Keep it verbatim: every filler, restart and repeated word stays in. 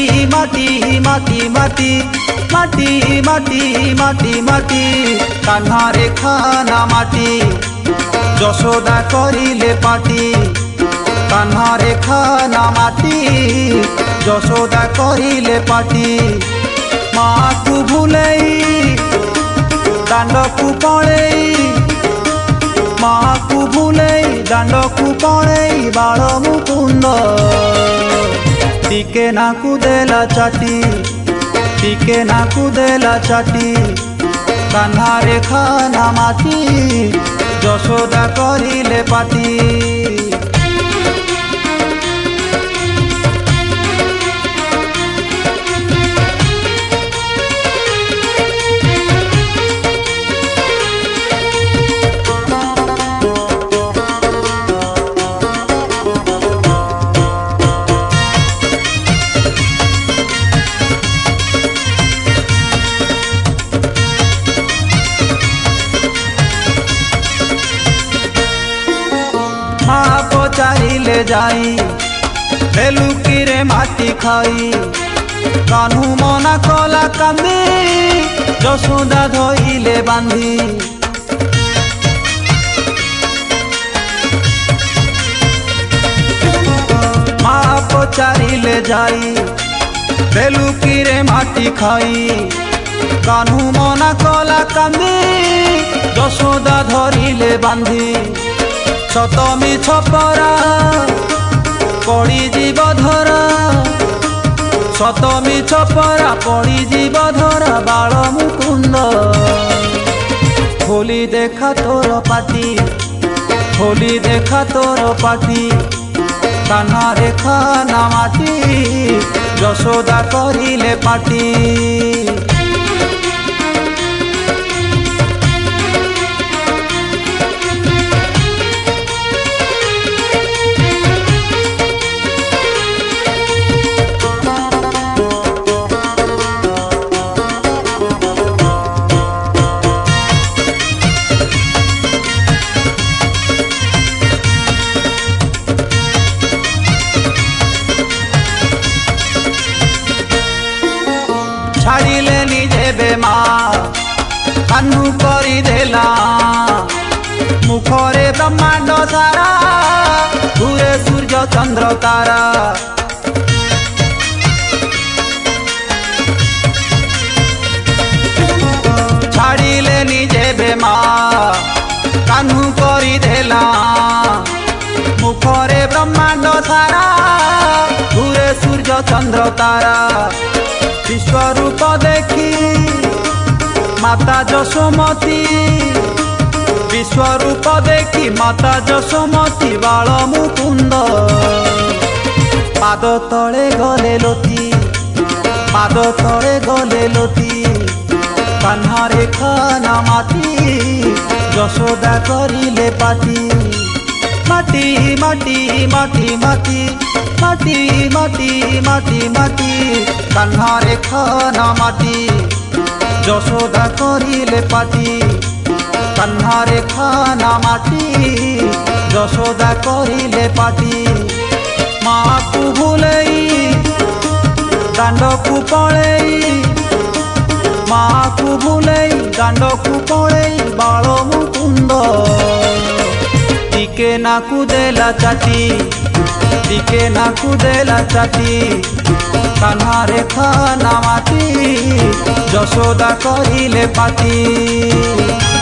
माटी माटी माटी माटी माटी माटी माटी कान्हा रेखा ना माटी यशोदा करिले पाटी कान्हा रेखा ना माटी यशोदा करिले पाटी माँ को भूलई दांड को पड़ई माँ को भूलई दांड को पड़ई बाल मुकुंद टिके नाकु देला चाटी टिके नाकु देला चाटी कान्हा रेखा ना माटी यशोदा करिले पाटी माँ पचारिले जाई बेलुकीरे माटी खाई कान्हू मना कला कांदी यशोदा धइले बांधी माँ पचारिले जाई बेलुकीरे माटी खाई कान्हू मना कला कांदी यशोदा धरिले बांधी सतमी छपरा पड़ी जीव धरा सतमी छपरा पड़ी जीव धरा बाल मुकुंद खोली देखा तोर पाटी खोली देखा तोर पाटी कान्हा रेखा ना माटी यशोदा करिले पाटी छाड़िले निजे बेमा कान्हू करी देला मुखरे ब्रह्मांड सारा घूरे सूर्य चंद्र तारा छाड़िले निजे बेमा कान्हू करी देला मुखरे ब्रह्मांड सारा घूरे सूर्य चंद्र तारा विश्वरूप देखी माता यशोमती विश्वरूप देखी माता यशोमती बाल मुकुंद पाद तले गले लोटी पाद तले गले लोटी कान्हा रेखा ना माटी यशोदा करिले पाटी माटी माटी माटी माटी माटी माटी माटी माटी कान्हा रेखा ना माटी यशोदा करिले पाटी कान्हा रेखा ना माटी यशोदा करिले पाटी माँ को भूलई दांड को पड़ई माँ को भूलई दांड को पड़ई बाल मुकुंद टिके नाकु देला चाटी टिके नाकु देला चाटी कान्हा रेखा ना माटी यशोदा करिले पाटी।